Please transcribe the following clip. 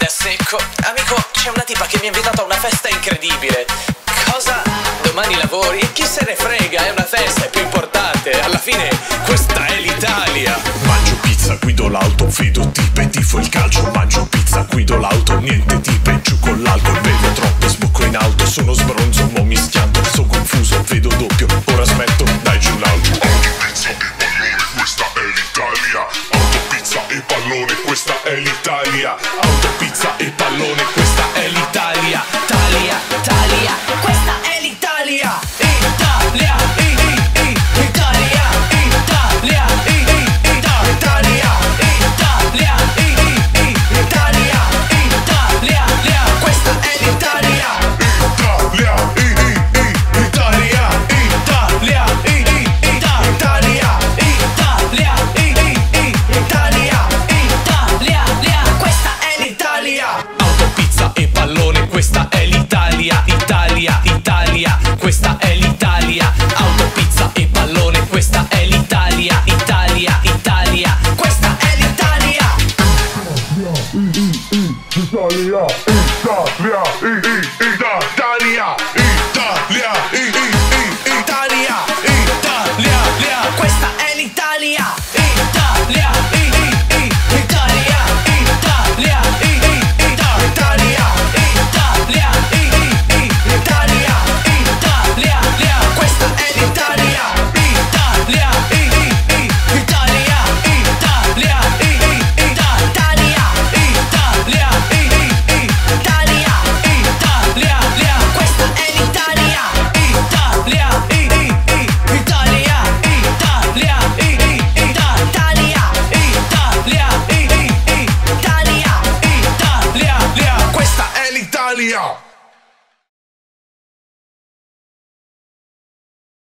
secco. Amico, c'è una tipa che mi ha invitato a una festa incredibile. Cosa? Domani lavori? Chi se ne frega, è una festa, è più importante. Alla fine, questa è l'Italia. Mangio pizza, guido l'auto, vedo tipe, tifo il calcio. Mangio pizza, guido l'auto, niente tipe, giù con l'alcol. Bevo troppo, sbocco in alto, sono sbronzo, mo mi schianto. Sono confuso, vedo doppio, ora smetto, dai giù l'auto. Autopizza e pallone, questa è l'Italia. Autopizza e pallone, questa è l'Italia. Autopizza e pallone, questa è l'Italia. Italia, Italia, questa è l'Italia. Italia, Italia, Italia, Italia, Italia, Italia, questa è l'Italia. Italia, Italia, Italia, Italia, questa è l'Italia. Autopizza e pallone, questa è l'Italia. Italia, Italia, questa è l'Italia. Autopizza e pallone, questa è l'Italia. Italia, Italia, Questa è l'Italia. Italia, Italia, Italia, Italia, Italia, questa è l'Italia. Italia, Italia, Italia, questa è l'Italia. Italia, questa è l'Italia. questa è l'Italia.